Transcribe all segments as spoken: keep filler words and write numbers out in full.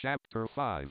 Chapter five.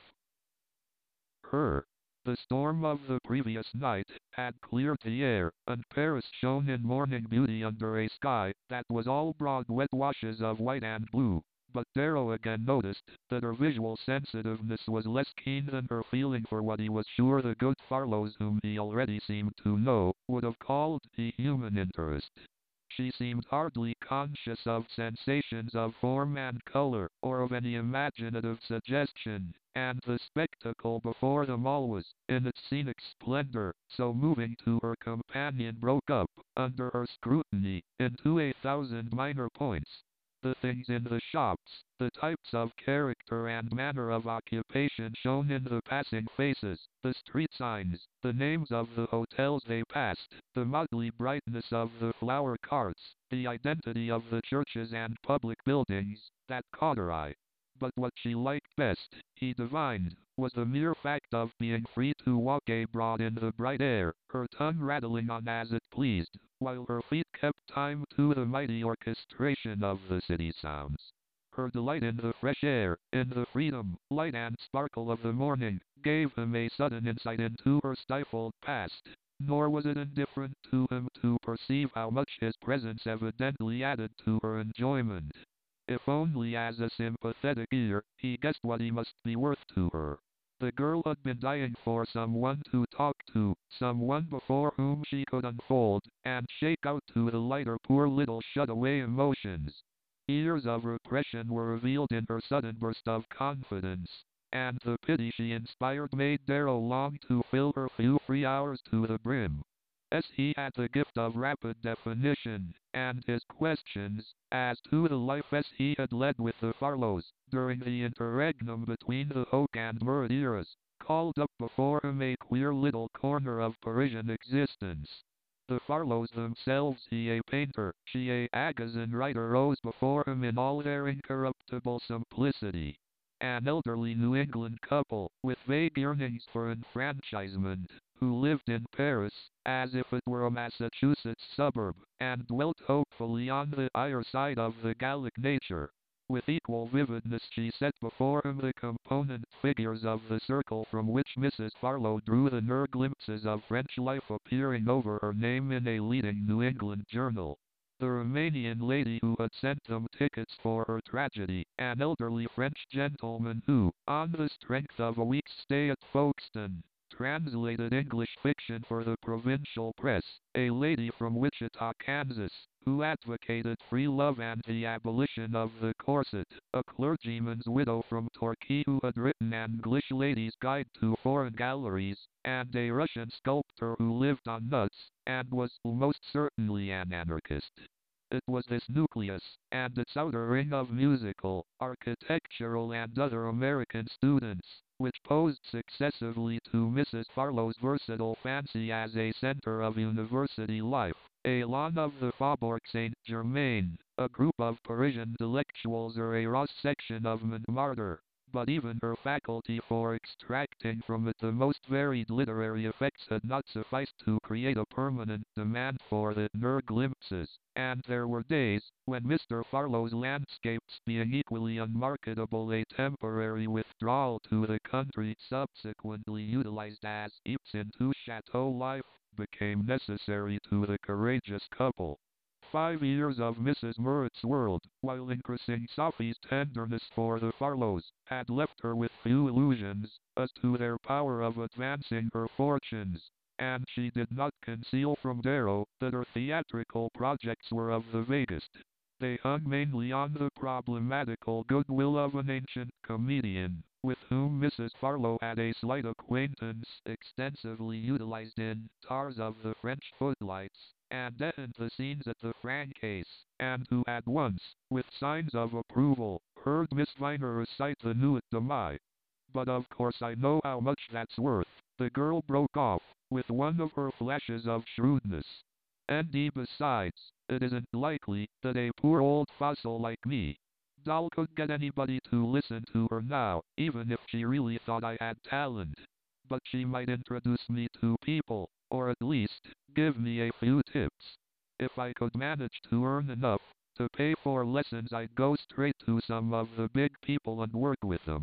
Her. The storm of the previous night had cleared the air, and Paris shone in morning beauty under a sky that was all broad wet washes of white and blue. But Darrow again noticed that her visual sensitiveness was less keen than her feeling for what he was sure the good Farlows, whom he already seemed to know, would have called the human interest. She seemed hardly conscious of sensations of form and color, or of any imaginative suggestion, and the spectacle before them all was, in its scenic splendor, so moving to her companion, broke up, under her scrutiny, into a thousand minor points. The things in the shops, the types of character and manner of occupation shown in the passing faces, the street signs, the names of the hotels they passed, the motley brightness of the flower carts, the identity of the churches and public buildings, that caught her eye. But what she liked best, he divined, was the mere fact of being free to walk abroad in the bright air, her tongue rattling on as it pleased, while her feet kept time to the mighty orchestration of the city sounds. Her delight in the fresh air, in the freedom, light and sparkle of the morning, gave him a sudden insight into her stifled past. Nor was it indifferent to him to perceive how much his presence evidently added to her enjoyment. If only as a sympathetic ear, he guessed what he must be worth to her. The girl had been dying for someone to talk to, someone before whom she could unfold, and shake out to the lighter poor little shut-away emotions. Years of repression were revealed in her sudden burst of confidence, and the pity she inspired made Darrow long to fill her few free hours to the brim. As he had the gift of rapid definition, and his questions, as to the life as he had led with the Farlows, during the interregnum between the Hoke and Murray eras, called up before him a queer little corner of Parisian existence. The Farlows themselves, he a painter, she a magazine writer, rose before him in all their incorruptible simplicity. An elderly New England couple, with vague yearnings for enfranchisement, who lived in Paris, as if it were a Massachusetts suburb, and dwelt hopefully on the higher side of the Gallic nature. With equal vividness she set before him the component figures of the circle from which Missus Farlow drew the near glimpses of French life appearing over her name in a leading New England journal. The Romanian lady who had sent them tickets for her tragedy, an elderly French gentleman who, on the strength of a week's stay at Folkestone, translated English fiction for the provincial press, a lady from Wichita, Kansas, who advocated free love and the abolition of the corset, a clergyman's widow from Torquay who had written an English Lady's Guide to Foreign Galleries, and a Russian sculptor who lived on nuts, and was most certainly an anarchist. It was this nucleus, and its outer ring of musical, architectural and other American students, which posed successively to Missus Farlow's versatile fancy as a center of university life. A lawn of the Faubourg Saint-Germain, a group of Parisian intellectuals, or a Ross section of Montmartre. But even her faculty for extracting from it the most varied literary effects had not sufficed to create a permanent demand for the near glimpses, and there were days, when Mister Farlow's landscapes being equally unmarketable, a temporary withdrawal to the country, subsequently utilized as eeps into chateau life, became necessary to the courageous couple. Five years of Missus Murrett's world, while increasing Sophie's tenderness for the Farlows, had left her with few illusions as to their power of advancing her fortunes, and she did not conceal from Darrow that her theatrical projects were of the vaguest. They hung mainly on the problematical goodwill of an ancient comedian, with whom Missus Farlow had a slight acquaintance, extensively utilized in Tars of the French Footlights, and in the scenes at the Francaise, and who had once, with signs of approval, heard Miss Viner recite the Nuit de Mai. But of course I know how much that's worth, the girl broke off, with one of her flashes of shrewdness. And besides, it isn't likely that a poor old fossil like me, Doll, could get anybody to listen to her now, even if she really thought I had talent. But she might introduce me to people, or at least, give me a few tips. If I could manage to earn enough to pay for lessons, I'd go straight to some of the big people and work with them.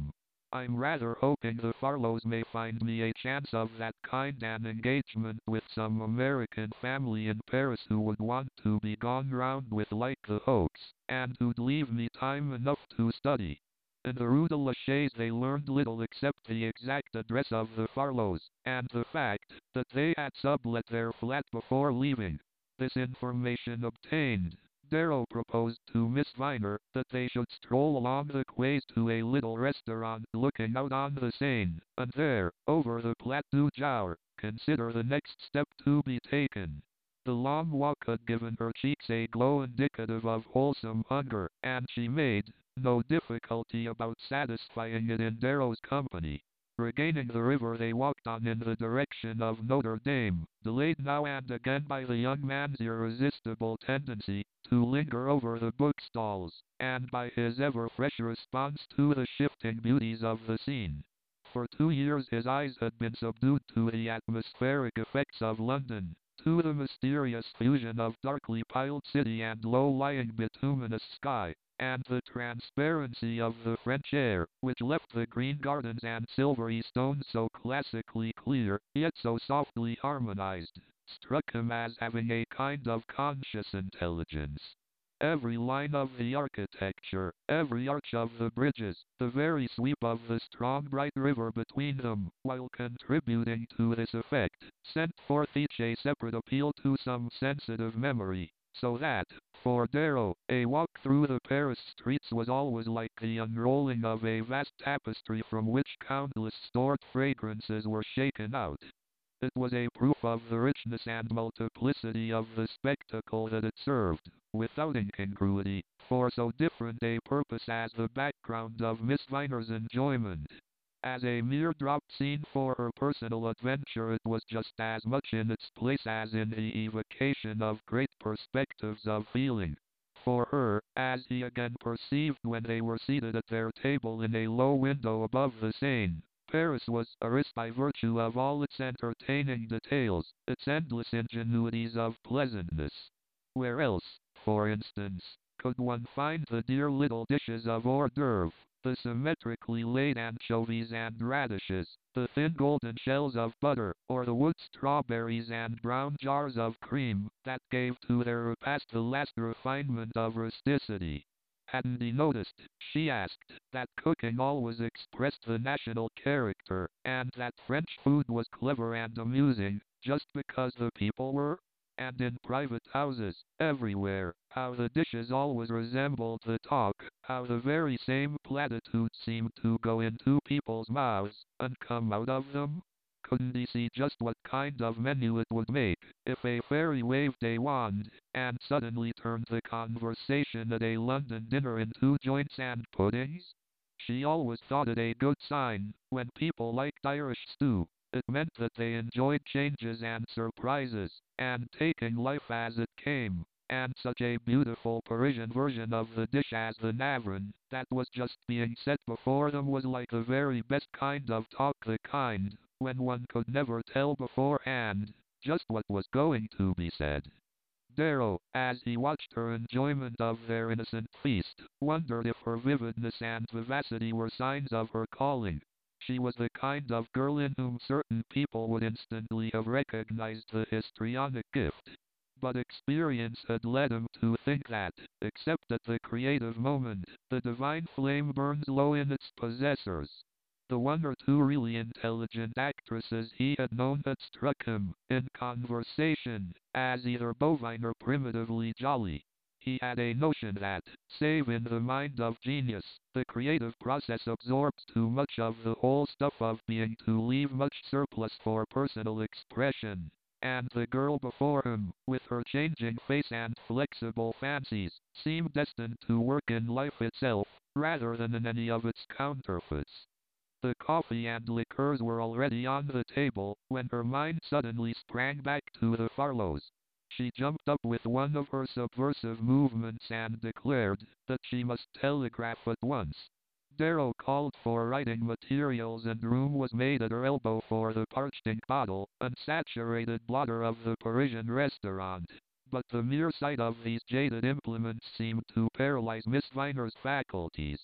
I'm rather hoping the Farlows may find me a chance of that kind, an engagement with some American family in Paris who would want to be gone round with like the Hopes, and who'd leave me time enough to study. In the Rue de la Chaise they learned little except the exact address of the Farlows, and the fact that they had sublet their flat before leaving. This information obtained, Darrow proposed to Miss Viner that they should stroll along the quays to a little restaurant looking out on the Seine, and there, over the Plat du Jour, consider the next step to be taken. The long walk had given her cheeks a glow indicative of wholesome hunger, and she made no difficulty about satisfying it in Darrow's company. Regaining the river they walked on in the direction of Notre Dame, delayed now and again by the young man's irresistible tendency to linger over the bookstalls, and by his ever-fresh response to the shifting beauties of the scene. For two years his eyes had been subdued to the atmospheric effects of London, to the mysterious fusion of darkly piled city and low-lying bituminous sky, and the transparency of the French air, which left the green gardens and silvery stones so classically clear, yet so softly harmonized, struck him as having a kind of conscious intelligence. Every line of the architecture, every arch of the bridges, the very sweep of the strong bright river between them, while contributing to this effect, sent forth each a separate appeal to some sensitive memory, so that, for Darrow, a walk through the Paris streets was always like the unrolling of a vast tapestry from which countless stored fragrances were shaken out. It was a proof of the richness and multiplicity of the spectacle that it served, without incongruity, for so different a purpose as the background of Miss Viner's enjoyment. As a mere drop scene for her personal adventure it was just as much in its place as in the evocation of great perspectives of feeling. For her, as he again perceived when they were seated at their table in a low window above the Seine, Paris was Paris by virtue of all its entertaining details, its endless ingenuities of pleasantness. Where else, for instance, could one find the dear little dishes of hors d'oeuvre, the symmetrically laid anchovies and radishes, the thin golden shells of butter, or the wood strawberries and brown jars of cream, that gave to their repast the last refinement of rusticity? Hadn't he noticed, she asked, that cooking always expressed the national character, and that French food was clever and amusing, just because the people were? And in private houses, everywhere, how the dishes always resembled the talk, how the very same platitudes seemed to go into people's mouths, and come out of them? Couldn't he see just what kind of menu it would make, if a fairy waved a wand, and suddenly turned the conversation at a London dinner into joints and puddings? She always thought it a good sign, when people liked Irish stew. It meant that they enjoyed changes and surprises, and taking life as it came, and such a beautiful Parisian version of the dish as the Navron, that was just being set before them was like the very best kind of talk, the kind when one could never tell beforehand just what was going to be said. Darrow, as he watched her enjoyment of their innocent feast, wondered if her vividness and vivacity were signs of her calling. She was the kind of girl in whom certain people would instantly have recognized the histrionic gift. But experience had led him to think that, except at the creative moment, the divine flame burns low in its possessors. The one or two really intelligent actresses he had known had struck him, in conversation, as either bovine or primitively jolly. He had a notion that, save in the mind of genius, the creative process absorbs too much of the whole stuff of being to leave much surplus for personal expression. And the girl before him, with her changing face and flexible fancies, seemed destined to work in life itself, rather than in any of its counterfeits. The coffee and liqueurs were already on the table, when her mind suddenly sprang back to the Farlows. She jumped up with one of her subversive movements and declared that she must telegraph at once. Darrow called for writing materials and room was made at her elbow for the parched ink bottle, unsaturated blotter of the Parisian restaurant. But the mere sight of these jaded implements seemed to paralyze Miss Viner's faculties.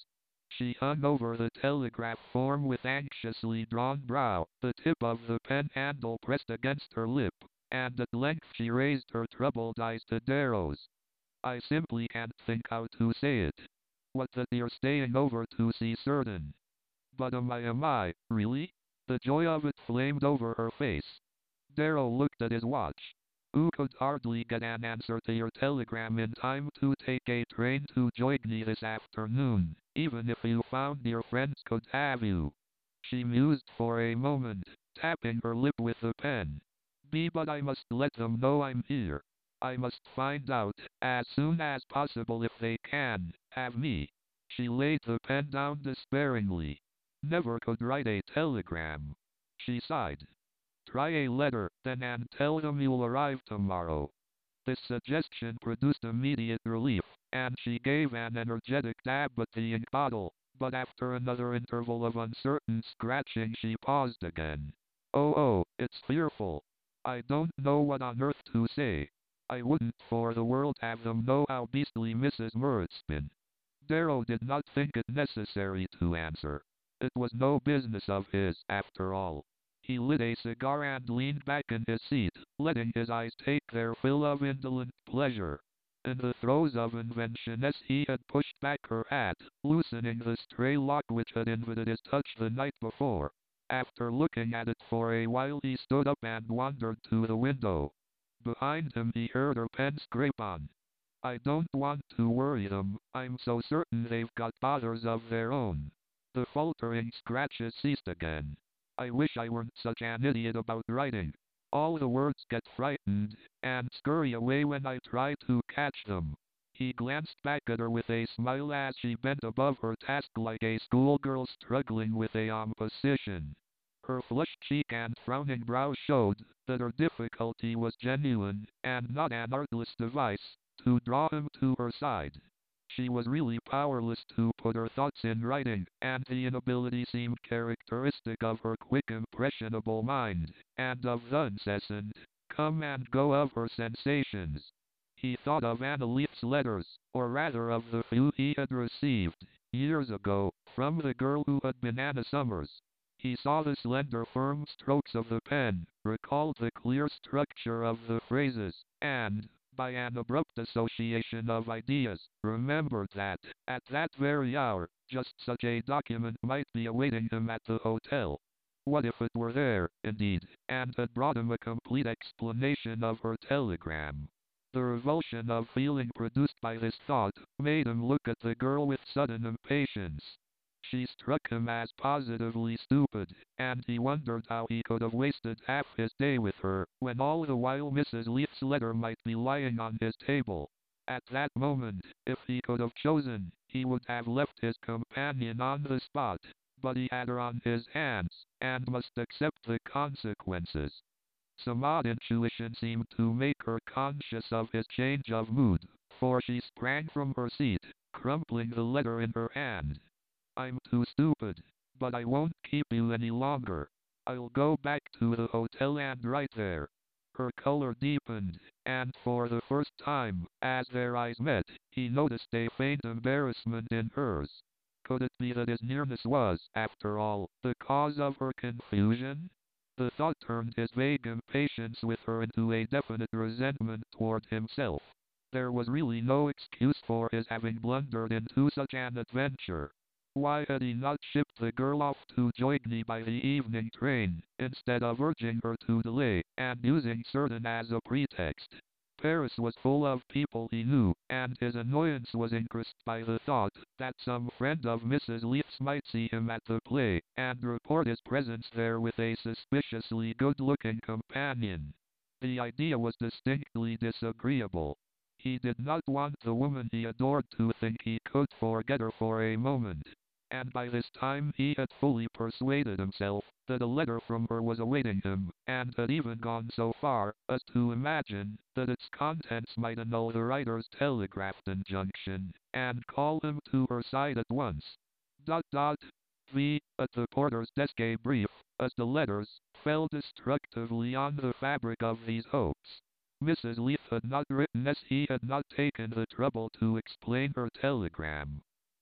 She hung over the telegraph form with anxiously drawn brow, the tip of the pen handle pressed against her lip, and at length she raised her troubled eyes to Darrow's. I simply can't think how to say it. What that you're staying over to see certain. But am I am I, really? The joy of it flamed over her face. Darrow looked at his watch. "You could hardly get an answer to your telegram in time to take a train to Joigny this afternoon, even if you found your friends could have you." She mused for a moment, tapping her lip with the pen. "B, but I must let them know I'm here. I must find out, as soon as possible if they can, have me." She laid the pen down despairingly. "Never could write a telegram." She sighed. "Try a letter, then, and tell them you'll arrive tomorrow." This suggestion produced immediate relief, and she gave an energetic dab at the ink bottle, but after another interval of uncertain scratching she paused again. "Oh, oh, it's fearful. I don't know what on earth to say. I wouldn't for the world have them know how beastly Missus Murrett's been." Darrow did not think it necessary to answer. It was no business of his, after all. He lit a cigar and leaned back in his seat, letting his eyes take their fill of indolent pleasure. In the throes of inventionness he had pushed back her hat, loosening the stray lock which had invited his touch the night before. After looking at it for a while he stood up and wandered to the window. Behind him he heard her pen scrape on. "I don't want to worry them, I'm so certain they've got bothers of their own." The faltering scratches ceased again. "I wish I weren't such an idiot about writing. All the words get frightened, and scurry away when I try to catch them." He glanced back at her with a smile as she bent above her task like a schoolgirl struggling with a composition. Her flushed cheek and frowning brow showed that her difficulty was genuine, and not an artless device to draw him to her side. She was really powerless to put her thoughts in writing, and the inability seemed characteristic of her quick impressionable mind, and of the incessant come and go of her sensations. He thought of Annalief's letters, or rather of the few he had received, years ago, from the girl who had been Anna Summers. He saw the slender firm strokes of the pen, recalled the clear structure of the phrases, and, by an abrupt association of ideas, remembered that, at that very hour, just such a document might be awaiting him at the hotel. What if it were there, indeed, and had brought him a complete explanation of her telegram? The revulsion of feeling produced by this thought made him look at the girl with sudden impatience. She struck him as positively stupid, and he wondered how he could have wasted half his day with her, when all the while Missus Leith's letter might be lying on his table. At that moment, if he could have chosen, he would have left his companion on the spot, but he had her on his hands, and must accept the consequences. Some odd intuition seemed to make her conscious of his change of mood, for she sprang from her seat, crumpling the letter in her hand. "I'm too stupid, but I won't keep you any longer. I'll go back to the hotel and write there." Her color deepened, and for the first time, as their eyes met, he noticed a faint embarrassment in hers. Could it be that his nearness was, after all, the cause of her confusion? The thought turned his vague impatience with her into a definite resentment toward himself. There was really no excuse for his having blundered into such an adventure. Why had he not shipped the girl off to Joigny by the evening train, instead of urging her to delay, and using certain as a pretext? Paris was full of people he knew, and his annoyance was increased by the thought that some friend of Missus Leith's might see him at the play, and report his presence there with a suspiciously good-looking companion. The idea was distinctly disagreeable. He did not want the woman he adored to think he could forget her for a moment. And by this time he had fully persuaded himself that a letter from her was awaiting him, and had even gone so far as to imagine that its contents might annul the writer's telegraphed injunction, and call him to her side at once. Dot dot. V. At the porter's desk a brief, as the letters, fell destructively on the fabric of these hopes. Missus Leith had not written as he had not taken the trouble to explain her telegram.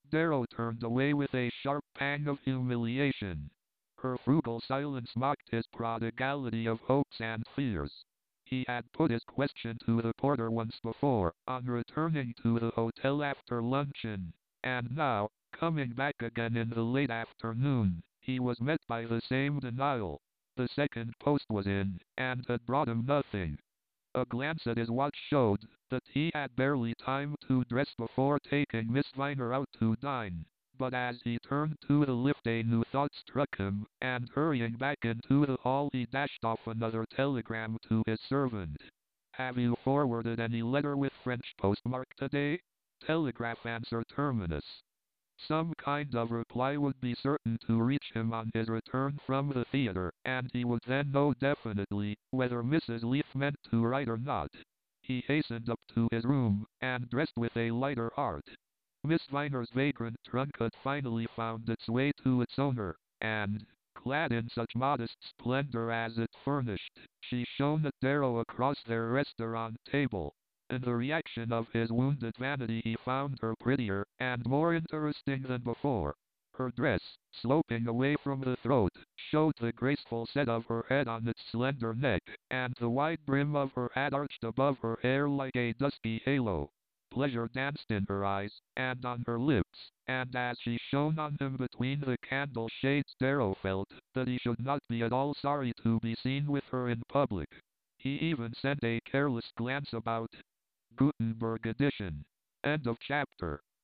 Darrow turned away with a sharp pang of humiliation. Her frugal silence mocked his prodigality of hopes and fears. He had put his question to the porter once before, on returning to the hotel after luncheon, and now, coming back again in the late afternoon, he was met by the same denial. The second post was in, and had brought him nothing. A glance at his watch showed that he had barely time to dress before taking Miss Viner out to dine. But as he turned to the lift a new thought struck him, and hurrying back into the hall he dashed off another telegram to his servant. "Have you forwarded any letter with French postmark today?" Telegraph answer terminus. Some kind of reply would be certain to reach him on his return from the theater, and he would then know definitely whether Missus Leaf meant to write or not. He hastened up to his room, and dressed with a lighter heart. Miss Viner's vagrant trunk had finally found its way to its owner, and, clad in such modest splendor as it furnished, she shone at Darrow across their restaurant table. In the reaction of his wounded vanity he found her prettier and more interesting than before. Her dress, sloping away from the throat, showed the graceful set of her head on its slender neck, and the wide brim of her hat arched above her hair like a dusky halo. Pleasure danced in her eyes, and on her lips, and as she shone on him between the candle shades Darrow felt that he should not be at all sorry to be seen with her in public. He even sent a careless glance about. Gutenberg edition. End of chapter.